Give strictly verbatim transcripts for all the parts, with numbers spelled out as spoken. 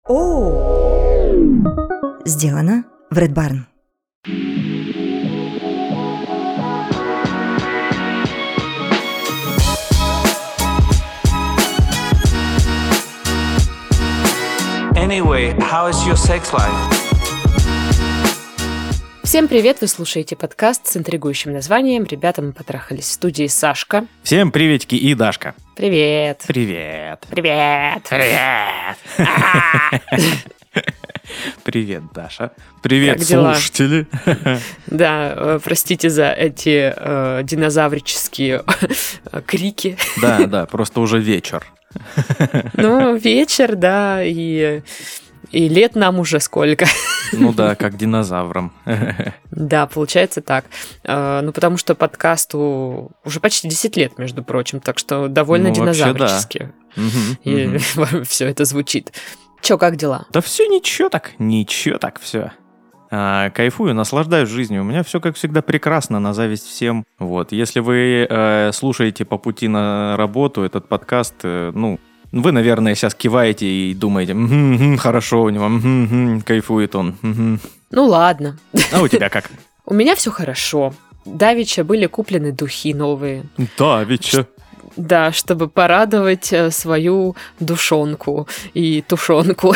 О! Сделано в Red Barn. Anyway, how is your sex life? Всем привет! Вы слушаете подкаст с интригующим названием «Ребята, мы потрахались». В студии Сашка. Всем приветики и Дашка. Привет! Привет! Привет! Привет! Привет, Даша. Привет, Как дела? слушатели. Да, э, простите за эти э, динозаврические крики. Да, да, просто уже вечер. Ну, вечер, да, и, и лет нам уже сколько. Ну да, как динозаврам. Да, получается так. Э, ну, потому что подкасту уже почти десять лет, между прочим, так что довольно Ну, вообще, динозаврически. Мгм, И мгм. все это звучит. Чё, как дела? Да все ничего так, ничего так все. А, кайфую, наслаждаюсь жизнью. У меня все, как всегда, прекрасно, на зависть всем. Вот, если вы э, слушаете по пути на работу этот подкаст, э, ну, вы, наверное, сейчас киваете и думаете, «Мгм, хорошо у него, мгм, мгм, кайфует он». Мгм». Ну, ладно. А у тебя как? У меня все хорошо. Давеча были куплены духи новые. Да, ведь что? Да, чтобы порадовать э, свою душонку и тушонку.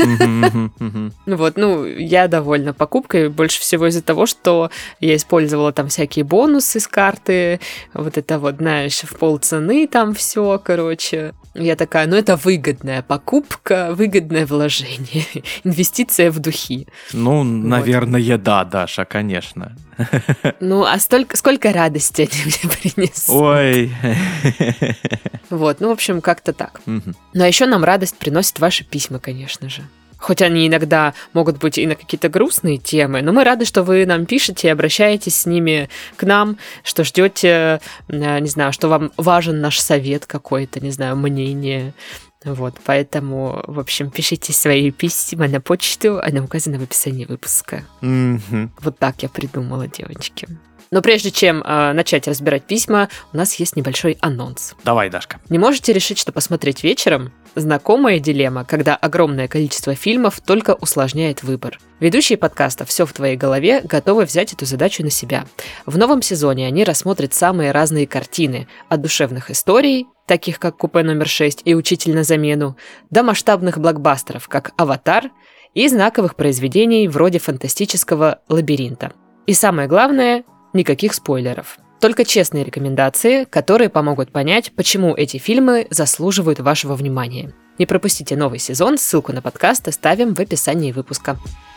Вот, ну, я довольна покупкой, больше всего из-за того, что я использовала там всякие бонусы с карты, вот это вот, знаешь, в полцены там все, короче. Я такая, ну, это выгодная покупка, выгодное вложение, инвестиция в духи. Ну, наверное, да, Даша, конечно. Ну, а столько, сколько радости они мне принесли. Ой. Вот, ну, в общем, как-то так. Мгм. Но еще нам радость приносят ваши письма, конечно же. Хоть они иногда могут быть и на какие-то грустные темы, но мы рады, что вы нам пишете и обращаетесь с ними к нам, что ждете, не знаю, что вам важен наш совет какой-то, не знаю, мнение. Вот, поэтому, в общем, пишите свои письма на почту, она указана в описании выпуска. Мгм. Вот так я придумала, девочки. Но прежде чем э, начать разбирать письма, у нас есть небольшой анонс. Давай, Дашка. Не можете решить, что посмотреть вечером? Знакомая дилемма, когда огромное количество фильмов только усложняет выбор. Ведущие подкаста «Все в твоей голове» готовы взять эту задачу на себя. В новом сезоне они рассмотрят самые разные картины, от душевных историй, таких как «Купе номер шесть» и «Учитель на замену», до масштабных блокбастеров, как «Аватар», и знаковых произведений вроде фантастического «Лабиринта». И самое главное – никаких спойлеров. Только честные рекомендации, которые помогут понять, почему эти фильмы заслуживают вашего внимания. Не пропустите новый сезон, ссылку на подкаст оставим в описании выпуска.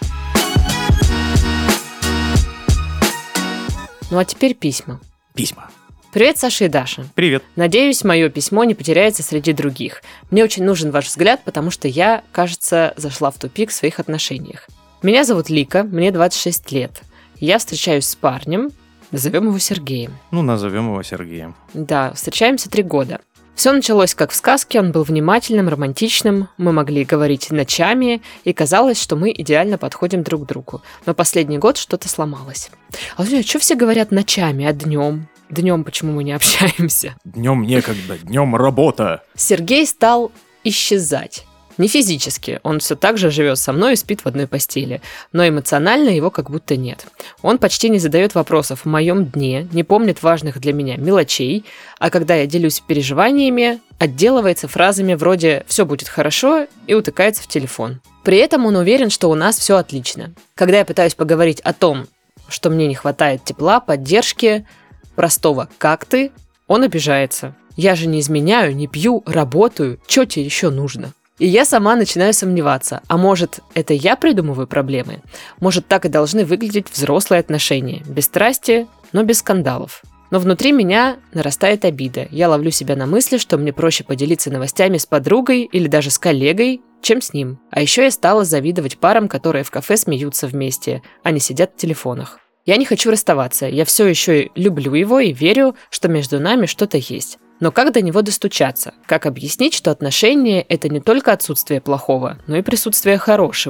Ну а теперь письма. Письма. Привет, Саша и Даша. Привет. Надеюсь, мое письмо не потеряется среди других. Мне очень нужен ваш взгляд, потому что я, кажется, зашла в тупик в своих отношениях. Меня зовут Лика, мне двадцать шесть лет. Я встречаюсь с парнем, назовем его Сергеем. Ну, назовем его Сергеем. Да, встречаемся три года. Все началось как в сказке, он был внимательным, романтичным, мы могли говорить ночами, и казалось, что мы идеально подходим друг к другу. Но последний год что-то сломалось. А что все говорят ночами, а днем? Днем почему мы не общаемся? Днем некогда, днем работа. Сергей стал исчезать. Не физически, он все так же живет со мной и спит в одной постели, но эмоционально его как будто нет. Он почти не задает вопросов в моем дне, не помнит важных для меня мелочей, а когда я делюсь переживаниями, отделывается фразами вроде «все будет хорошо» и утыкается в телефон. При этом он уверен, что у нас все отлично. Когда я пытаюсь поговорить о том, что мне не хватает тепла, поддержки, простого «как ты?», он обижается. Я же не изменяю, не пью, работаю, что тебе еще нужно? И я сама начинаю сомневаться, а может, это я придумываю проблемы? Может, так и должны выглядеть взрослые отношения, без страсти, но без скандалов. Но внутри меня нарастает обида. Я ловлю себя на мысли, что мне проще поделиться новостями с подругой или даже с коллегой, чем с ним. А еще я стала завидовать парам, которые в кафе смеются вместе, а не сидят в телефонах. Я не хочу расставаться, я все еще люблю его и верю, что между нами что-то есть. Но как до него достучаться? Как объяснить, что отношения – это не только отсутствие плохого, но и присутствие хорошего?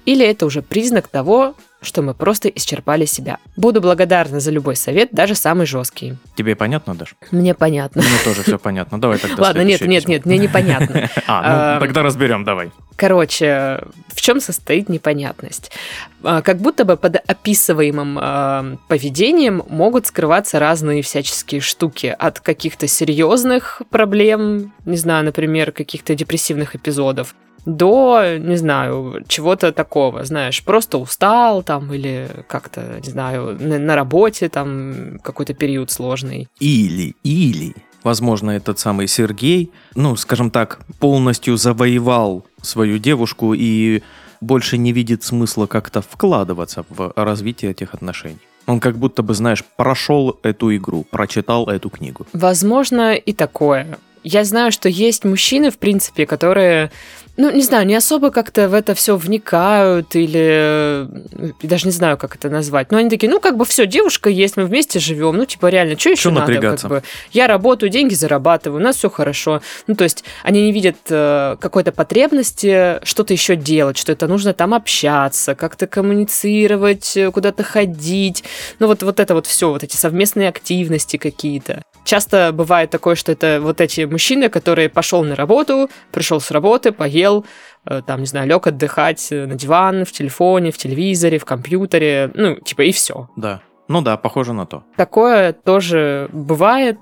Или это уже признак того, что мы просто исчерпали себя. Буду благодарна за любой совет, даже самый жесткий. Тебе понятно, Даш? Мне понятно. Мне тоже все понятно. Давай тогда Ладно, нет, нет, письмо. нет, мне непонятно. А, ну тогда разберем, давай. Короче, в чем состоит непонятность? Как будто бы под описываемым э, поведением могут скрываться разные всяческие штуки. От каких-то серьезных проблем, не знаю, например, каких-то депрессивных эпизодов, до, не знаю, чего-то такого, знаешь, просто устал там или как-то, не знаю, на, на работе там какой-то период сложный. Или, или, возможно, этот самый Сергей, ну, скажем так, полностью завоевал свою девушку и больше не видит смысла как-то вкладываться в развитие этих отношений. Он как будто бы, знаешь, прошел эту игру, прочитал эту книгу. Возможно, и такое. Я знаю, что есть мужчины, в принципе, которые, ну, не знаю, не особо как-то в это все вникают или даже не знаю, как это назвать. Но они такие, ну, как бы все, девушка есть, мы вместе живем, ну, типа, реально, что еще надо? Как бы? Я работаю, деньги зарабатываю, у нас все хорошо. Ну, то есть они не видят э, какой-то потребности что-то еще делать, что это нужно там общаться, как-то коммуницировать, куда-то ходить. Ну, вот, вот это вот все, вот эти совместные активности какие-то. Часто бывает такое, что это вот эти мужчины, которые пошел на работу, пришел с работы, поел, там, не знаю, лег отдыхать на диван, в телефоне, в телевизоре, в компьютере, ну, типа, и все. Да, ну да, похоже на то. Такое тоже бывает,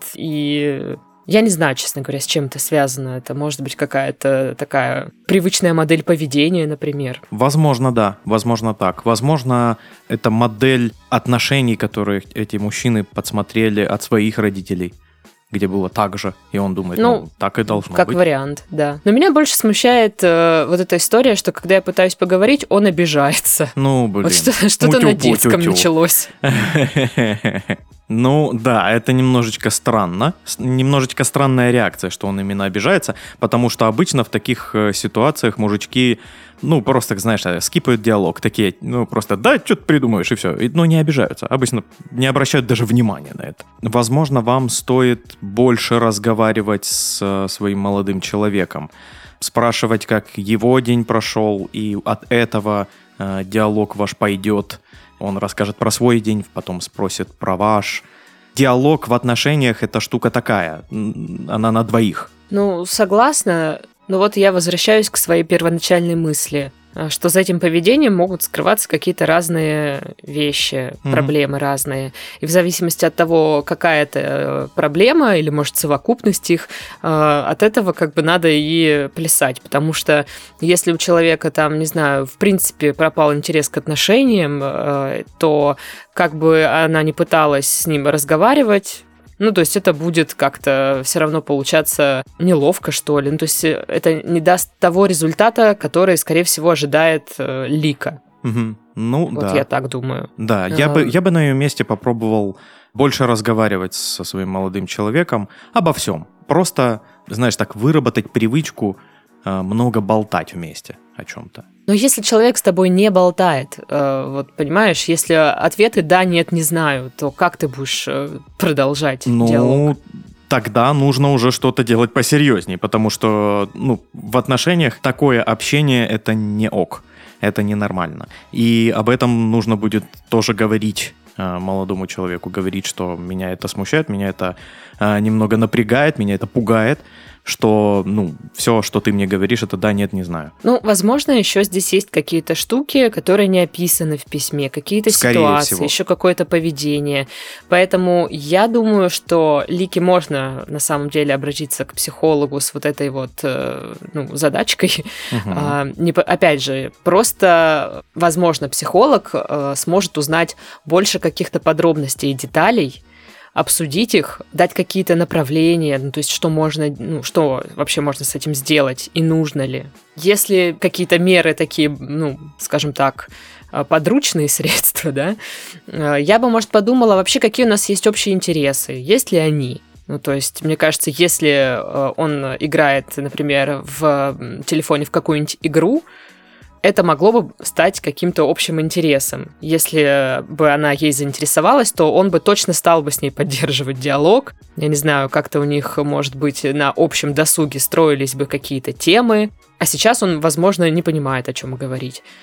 и я не знаю, честно говоря, с чем это связано. Это может быть какая-то такая привычная модель поведения, например. Возможно, да, возможно так. Возможно, это модель отношений, которые эти мужчины подсмотрели от своих родителей, где было так же, и он думает, ну, ну так и должно как быть. Как вариант, да. Но меня больше смущает э, вот эта история, что когда я пытаюсь поговорить, он обижается. Ну, блин. Вот что, что-то на детском началось. Ну, да, это немножечко странно. Немножечко странная реакция, что он именно обижается, потому что обычно в таких ситуациях мужички, ну, просто, знаешь, скипают диалог. Такие, ну, просто, да, что ты придумаешь, и все. Но не обижаются. Обычно не обращают даже внимания на это. Возможно, вам стоит больше разговаривать с своим молодым человеком. Спрашивать, как его день прошел, и от этого э, диалог ваш пойдет. Он расскажет про свой день, потом спросит про ваш. Диалог в отношениях – это штука такая, она на двоих. Ну, согласна, но вот я возвращаюсь к своей первоначальной мысли, что за этим поведением могут скрываться какие-то разные вещи, mm-hmm. проблемы разные. И в зависимости от того, какая это проблема, или, может, совокупность их, от этого как бы надо и плясать. Потому что если у человека там, не знаю, в принципе пропал интерес к отношениям, то как бы она ни пыталась с ним разговаривать, ну, то есть это будет как-то все равно получаться неловко, что ли. Ну, то есть это не даст того результата, который, скорее всего, ожидает э, Лика. Угу. Ну, вот да. я так думаю. Да, я, а... бы, я бы на ее месте попробовал больше разговаривать со своим молодым человеком обо всем. Просто, знаешь, так выработать привычку э, много болтать вместе о чем-то. Но если человек с тобой не болтает, э, вот понимаешь, если ответы «да», «нет», «не знаю», то как ты будешь э, продолжать ну, диалог? Ну, тогда нужно уже что-то делать посерьезнее, потому что ну, в отношениях такое общение – это не ок, это ненормально. И об этом нужно будет тоже говорить э, молодому человеку, говорить, что меня это смущает, меня это э, немного напрягает, меня это пугает, что, ну, все, что ты мне говоришь, это да, нет, не знаю. Ну, возможно, еще здесь есть какие-то штуки, которые не описаны в письме, какие-то Скорее ситуации, всего. Еще какое-то поведение. Поэтому я думаю, что Лике можно, на самом деле, обратиться к психологу с вот этой вот, ну, задачкой. Угу. А, не, опять же, просто, возможно, психолог а, сможет узнать больше каких-то подробностей и деталей, обсудить их, дать какие-то направления, ну, то есть что можно, ну, что вообще можно с этим сделать и нужно ли. Если какие-то меры такие, ну, скажем так, подручные средства, да, я бы, может, подумала вообще, какие у нас есть общие интересы, есть ли они. Ну, то есть, мне кажется, если он играет, например, в телефоне в какую-нибудь игру, это могло бы стать каким-то общим интересом. Если бы она ей заинтересовалась, то он бы точно стал бы с ней поддерживать диалог. Я не знаю, как-то у них, может быть, на общем досуге строились бы какие-то темы. А сейчас он, возможно, не понимает, о чем говорить.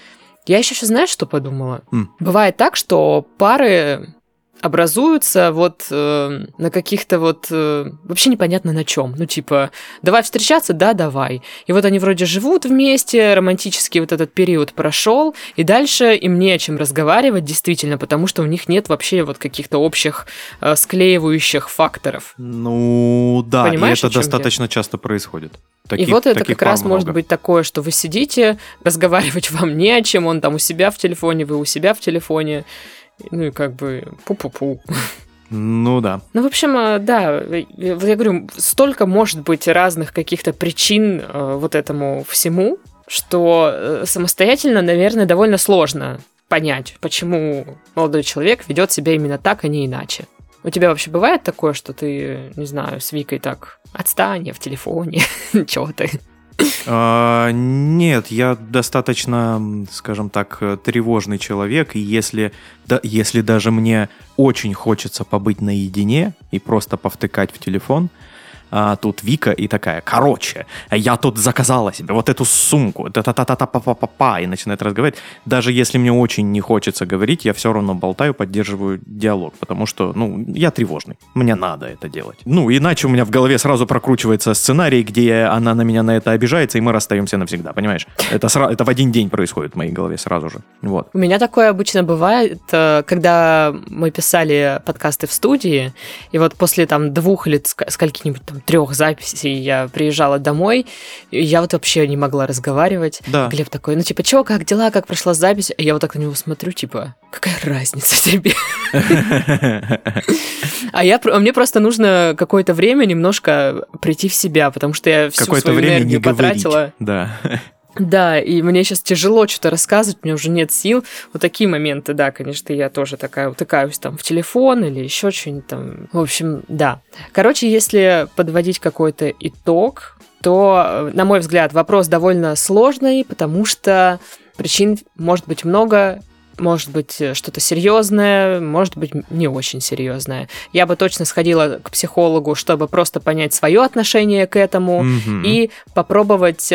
Я еще, знаешь, что подумала? М. Бывает так, что пары образуются вот э, на каких-то вот э, вообще непонятно на чем. Ну, типа, давай встречаться, да, давай. И вот они вроде живут вместе, романтический вот этот период прошел, и дальше им не о чем разговаривать, действительно, потому что у них нет вообще вот каких-то общих э, склеивающих факторов. Ну, да, Понимаешь, и о это чем достаточно я? часто происходит. Таких, и вот это таких как раз пар может много. быть такое, что вы сидите, разговаривать вам не о чем, он там у себя в телефоне, вы у себя в телефоне. Ну и как бы пу-пу-пу. Ну да. Ну, в общем, да, вот я говорю, столько может быть разных каких-то причин э, вот этому всему, что э, самостоятельно, наверное, довольно сложно понять, почему молодой человек ведет себя именно так, а не иначе. У тебя вообще бывает такое, что ты, не знаю, с Викой так, отстань, я в телефоне, чего ты? А, нет, я достаточно, скажем так, тревожный человек, и если, да, если даже мне очень хочется побыть наедине и просто повтыкать в телефон, а тут Вика и такая: короче, я тут заказала себе вот эту сумку, та-та-та-та-па-па-па-па, и начинает разговаривать. Даже если мне очень не хочется говорить, я все равно болтаю, поддерживаю диалог, потому что, ну, я тревожный, мне надо это делать. Ну, иначе у меня в голове сразу прокручивается сценарий, где она на меня на это обижается, и мы расстаемся навсегда, понимаешь? Это, сра- это в один день происходит в моей голове сразу же, вот. У меня такое обычно бывает, когда мы писали подкасты в студии, и вот после там двух или ск- скольких-нибудь там трех записей я приезжала домой, и я вот вообще не могла разговаривать. Да. Глеб такой: ну типа, чё, как дела, как прошла запись? И я вот так на него смотрю, типа, какая разница тебе? А я, мне просто нужно какое-то время немножко прийти в себя, потому что я всю свою энергию потратила. Да. Да, и мне сейчас тяжело что-то рассказывать, у меня уже нет сил. Вот такие моменты, да, конечно, я тоже такая утыкаюсь там в телефон или еще что-нибудь там. В общем, да. Короче, если подводить какой-то итог, то, на мой взгляд, вопрос довольно сложный, потому что причин может быть много. Может быть, что-то серьезное, может быть, не очень серьезное. Я бы точно сходила к психологу, чтобы просто понять свое отношение к этому Mm-hmm. и попробовать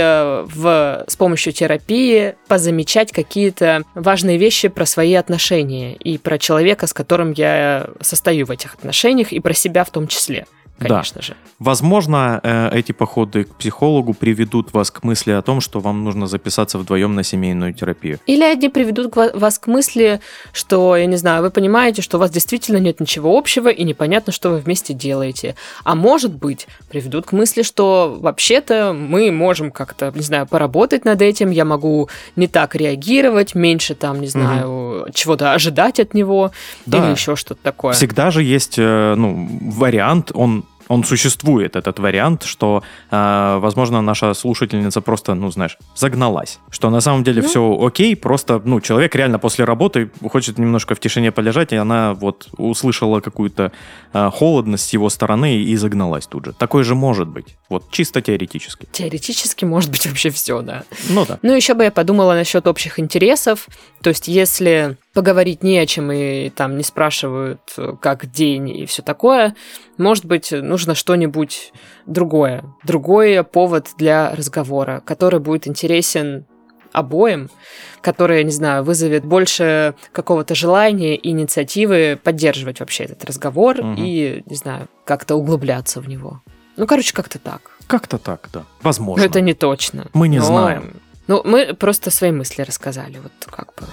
в, с помощью терапии позамечать какие-то важные вещи про свои отношения и про человека, с которым я состою в этих отношениях, и про себя в том числе. Конечно да. же. Возможно, эти походы к психологу приведут вас к мысли о том, что вам нужно записаться вдвоем на семейную терапию. Или они приведут вас к мысли, что, я не знаю, вы понимаете, что у вас действительно нет ничего общего и непонятно, что вы вместе делаете. А может быть, приведут к мысли, что вообще-то мы можем как-то, не знаю, поработать над этим, я могу не так реагировать, меньше там, не знаю, угу. чего-то ожидать от него, да. или еще что-то такое. Всегда же есть, ну, вариант, он Он существует, этот вариант, что, э, возможно, наша слушательница просто, ну, знаешь, загналась. Что на самом деле ну. все окей, просто, ну, человек реально после работы хочет немножко в тишине полежать, и она вот услышала какую-то э, холодность с его стороны и загналась тут же. Такое же может быть. Вот чисто теоретически. Теоретически может быть вообще все, да. Ну да. Ну, еще бы я подумала насчет общих интересов. То есть, если поговорить не о чем и там не спрашивают, как день и все такое, может быть, нужно что-нибудь другое. Другой повод для разговора, который будет интересен обоим, который, не знаю, вызовет больше какого-то желания и инициативы поддерживать вообще этот разговор угу. и, не знаю, как-то углубляться в него. Ну, короче, как-то так. Как-то так, да. Возможно. Но это не точно. Мы не Но... знаем. Ну, мы просто свои мысли рассказали, вот как бы.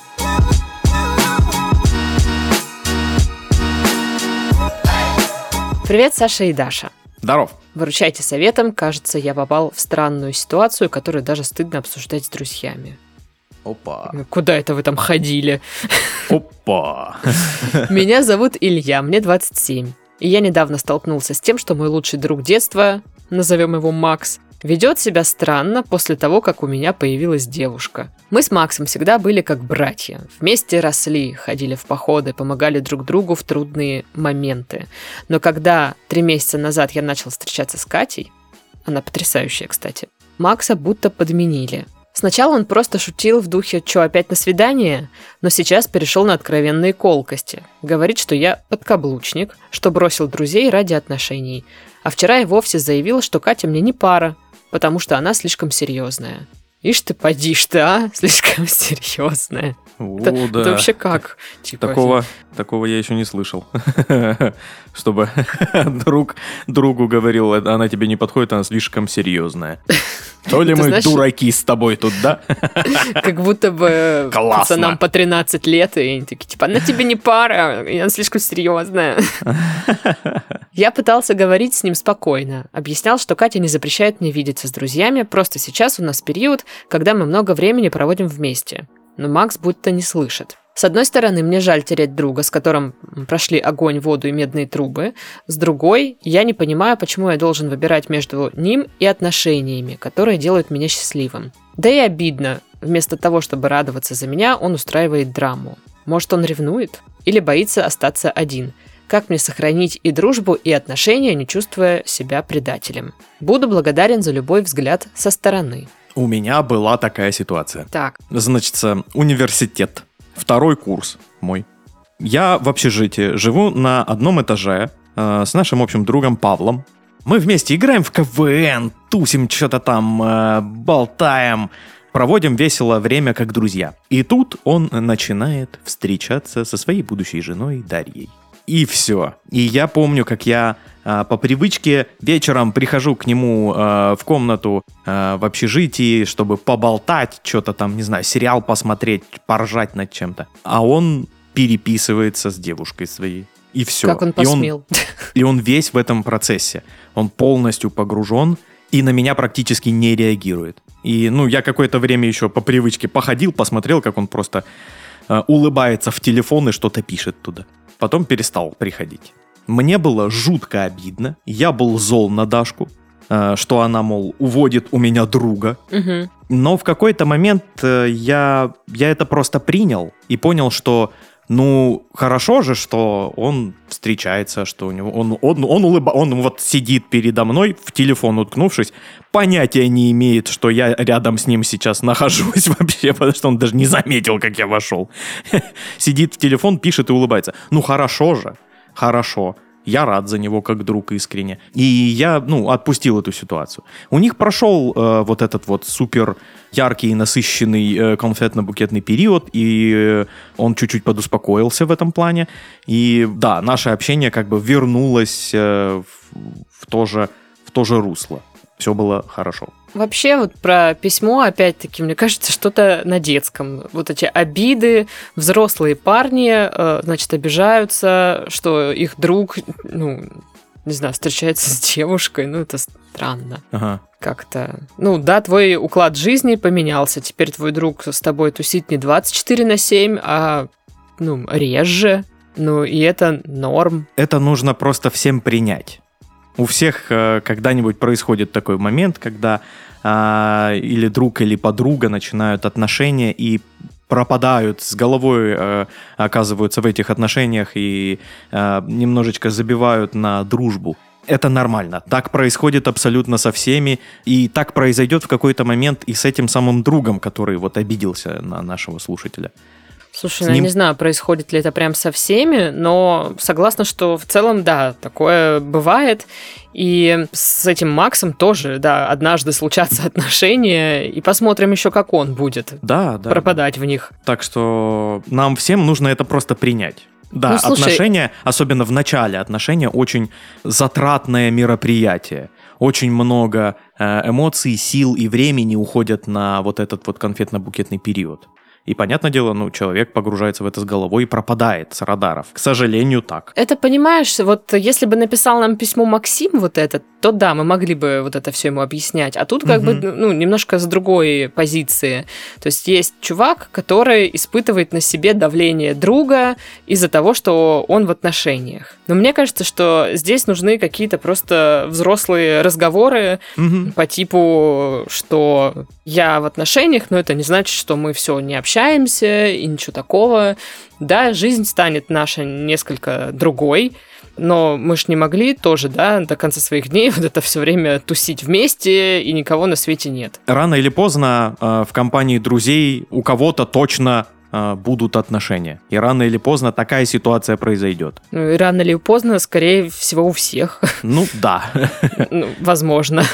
Привет, Саша и Даша. Здоров. Выручайте советом. Кажется, я попал в странную ситуацию, которую даже стыдно обсуждать с друзьями. Опа. Куда это вы там ходили? Опа. Меня зовут Илья, мне двадцать семь. И я недавно столкнулся с тем, что мой лучший друг детства, назовем его Макс, ведет себя странно после того, как у меня появилась девушка. Мы с Максом всегда были как братья. Вместе росли, ходили в походы, помогали друг другу в трудные моменты. Но когда три месяца назад я начал встречаться с Катей, она потрясающая, кстати, Макса будто подменили. Сначала он просто шутил в духе «Чё, опять на свидание?», но сейчас перешел на откровенные колкости. Говорит, что я подкаблучник, что бросил друзей ради отношений. А вчера и вовсе заявил, что Катя мне не пара, потому что она слишком серьезная. Ишь ты, поди ты, а? Слишком серьезная. О, это, да. это вообще как? Типа, Такого, такого я еще не слышал. Чтобы друг другу говорил, она тебе не подходит, она слишком серьезная. То ли мы знаешь, дураки с тобой тут, да? Как будто бы Классно. Пацанам по тринадцать лет, и они такие, типа, она тебе не пара, и она слишком серьезная. Я пытался говорить с ним спокойно. Объяснял, что Катя не запрещает мне видеться с друзьями, просто сейчас у нас период, когда мы много времени проводим вместе. Но Макс будто не слышит. С одной стороны, мне жаль терять друга, с которым прошли огонь, воду и медные трубы. С другой, я не понимаю, почему я должен выбирать между ним и отношениями, которые делают меня счастливым. Да и обидно. Вместо того, чтобы радоваться за меня, он устраивает драму. Может, он ревнует? Или боится остаться один? Как мне сохранить и дружбу, и отношения, не чувствуя себя предателем? Буду благодарен за любой взгляд со стороны. У меня была такая ситуация. Так. Значит, университет. Второй курс мой. Я в общежитии живу на одном этаже э, с нашим общим другом Павлом. Мы вместе играем в ка вэ эн, тусим что-то там, э, болтаем, проводим весело время как друзья. И тут он начинает встречаться со своей будущей женой Дарьей. И все. И я помню, как я э, по привычке вечером прихожу к нему э, в комнату э, в общежитии, чтобы поболтать, что-то там, не знаю, сериал посмотреть, поржать над чем-то. А он переписывается с девушкой своей. И все. Как он посмел. И он, и он весь в этом процессе. Он полностью погружен и на меня практически не реагирует. И, ну, я какое-то время еще по привычке походил, посмотрел, как он просто э, улыбается в телефон и что-то пишет туда. Потом перестал приходить. Мне было жутко обидно. Я был зол на Дашку, э, что она, мол, уводит у меня друга. Угу. Но в какой-то момент э, я, я это просто принял и понял, что, ну, хорошо же, что он встречается, что у него он, он, он, улыба, он вот сидит передо мной, в телефон уткнувшись, понятия не имеет, что я рядом с ним сейчас нахожусь вообще, потому что он даже не заметил, как я вошел. Сидит в телефон, пишет и улыбается. Ну, хорошо же, хорошо. Я рад за него как друг искренне. И я, ну, отпустил эту ситуацию. У них прошел э, вот этот вот супер яркий и насыщенный э, конфетно-букетный период, и э, он чуть-чуть подуспокоился в этом плане. И да, наше общение как бы вернулось э, в, в, то же, в то же русло. Все было хорошо. Вообще вот про письмо, опять-таки, мне кажется, что-то на детском. Вот эти обиды, взрослые парни, э, значит, обижаются, что их друг, ну, не знаю, встречается с девушкой, ну, это странно. Ага. Как-то, ну, да, твой уклад жизни поменялся, теперь твой друг с тобой тусит не двадцать четыре на семь, а, ну, реже, ну, и это норм. Это нужно просто всем принять. У всех э, когда-нибудь происходит такой момент, когда э, или друг, или подруга начинают отношения и пропадают с головой, э, оказываются в этих отношениях и э, немножечко забивают на дружбу. Это нормально. Так происходит абсолютно со всеми. И так произойдет в какой-то момент и с этим самым другом, который вот обиделся на нашего слушателя. Слушай, ну, ним... я не знаю, происходит ли это прям со всеми, но согласна, что в целом, да, такое бывает. И с этим Максом тоже, да, однажды случатся отношения, и посмотрим еще, как он будет да, да, пропадать да. в них. Так что нам всем нужно это просто принять. Да, ну, слушай... отношения, особенно в начале отношения, очень затратное мероприятие. Очень много эмоций, сил и времени уходят на вот этот вот конфетно-букетный период. И, понятное дело, ну, человек погружается в это с головой и пропадает с радаров. К сожалению, так. Это, понимаешь, вот если бы написал нам письмо Максим вот это, то да, мы могли бы вот это все ему объяснять. А тут как угу. бы, ну, немножко с другой позиции. То есть есть чувак, который испытывает на себе давление друга из-за того, что он в отношениях. Но мне кажется, что здесь нужны какие-то просто взрослые разговоры угу. по типу, что я в отношениях, но это не значит, что мы все не общаемся, общаемся и ничего такого. Да, жизнь станет наша несколько другой, но мы ж не могли тоже, да, до конца своих дней вот это все время тусить вместе, и никого на свете нет. Рано или поздно э, в компании друзей у кого-то точно э, будут отношения. И рано или поздно такая ситуация произойдет. Ну и рано или поздно, скорее всего, у всех. Ну, да. Ну, возможно.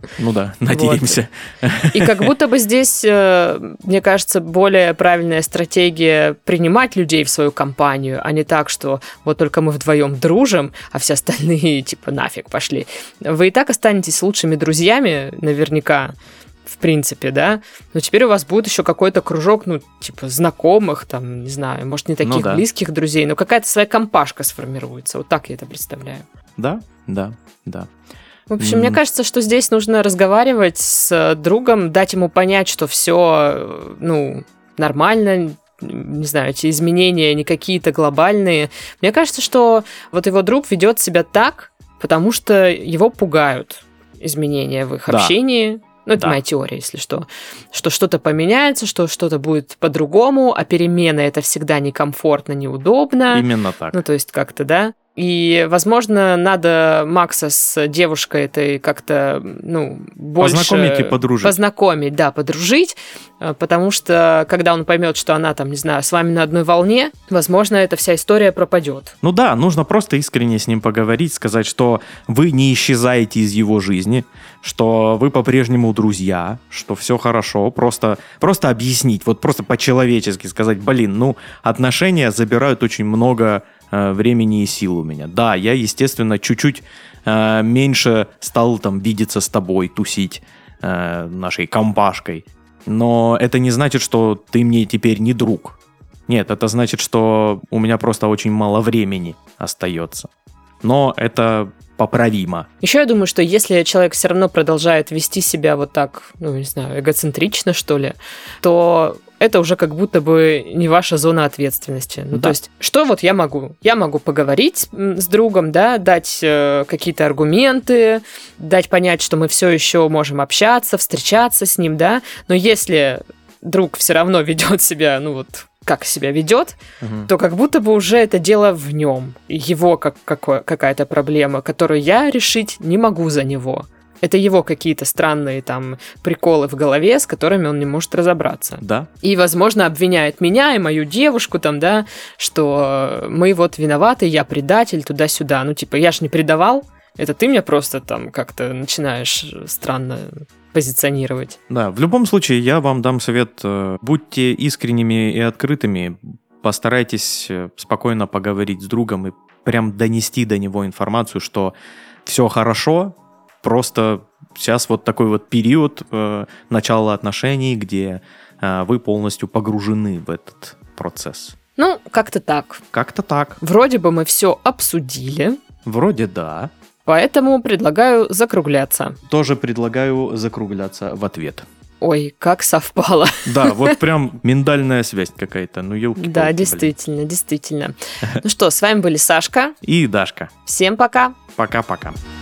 Ну да, надеемся. Вот. И как будто бы здесь, мне кажется, более правильная стратегия принимать людей в свою компанию, а не так, что вот только мы вдвоем дружим, а все остальные типа нафиг пошли. Вы и так останетесь лучшими друзьями, наверняка, в принципе, да, но теперь у вас будет еще какой-то кружок, ну, типа, знакомых, там, не знаю, может, не таких ну, да. близких друзей, но какая-то своя компашка сформируется. Вот так я это представляю. Да, да, да. В общем, mm. мне кажется, что здесь нужно разговаривать с другом, дать ему понять, что все, ну, нормально, не знаю, эти изменения не какие-то глобальные. Мне кажется, что вот его друг ведет себя так, потому что его пугают изменения в их да. общении. Ну, это да. моя теория, если что. Что что-то поменяется, что что-то будет по-другому, а перемены — это всегда некомфортно, неудобно. Именно так. Ну, то есть как-то, да. И, возможно, надо Макса с девушкой этой как-то, ну, больше... Познакомить и подружить. Познакомить, да, подружить, потому что, когда он поймет, что она, там, не знаю, с вами на одной волне, возможно, эта вся история пропадет. Ну да, нужно просто искренне с ним поговорить, сказать, что вы не исчезаете из его жизни, что вы по-прежнему друзья, что все хорошо, просто, просто объяснить, вот просто по-человечески сказать, блин, ну, отношения забирают очень много времени и сил у меня. Да, я, естественно, чуть-чуть э, меньше стал там видеться с тобой, тусить э, нашей компашкой. Но это не значит, что ты мне теперь не друг. Нет, это значит, что у меня просто очень мало времени остается. Но это поправимо. Еще я думаю, что если человек все равно продолжает вести себя вот так, ну, не знаю, эгоцентрично, что ли, то это уже как будто бы не ваша зона ответственности. Ну, да. То есть, что вот я могу? Я могу поговорить с другом, да, дать э, какие-то аргументы, дать понять, что мы все еще можем общаться, встречаться с ним, да, но если друг все равно ведет себя, ну вот, как себя ведет, угу. то как будто бы уже это дело в нем, его как, какое, какая-то проблема, которую я решить не могу за него. Это его какие-то странные там приколы в голове, с которыми он не может разобраться. Да. И, возможно, обвиняет меня и мою девушку там, да, что мы вот виноваты, я предатель, туда-сюда. Ну, типа, я ж не предавал, это ты меня просто там как-то начинаешь странно позиционировать. Да, в любом случае, я вам дам совет, будьте искренними и открытыми, постарайтесь спокойно поговорить с другом и прям донести до него информацию, что все хорошо. Просто сейчас вот такой вот период э, начала отношений, где э, вы полностью погружены в этот процесс. Ну, как-то так. Как-то так. Вроде бы мы все обсудили. Вроде да. Поэтому предлагаю закругляться. Тоже предлагаю закругляться в ответ. Ой, как совпало. Да, вот прям миндальная связь какая-то. Ну, елки-палки. Да, действительно, блин. действительно. Ну что, с вами были Сашка и Дашка. Всем пока. Пока-пока.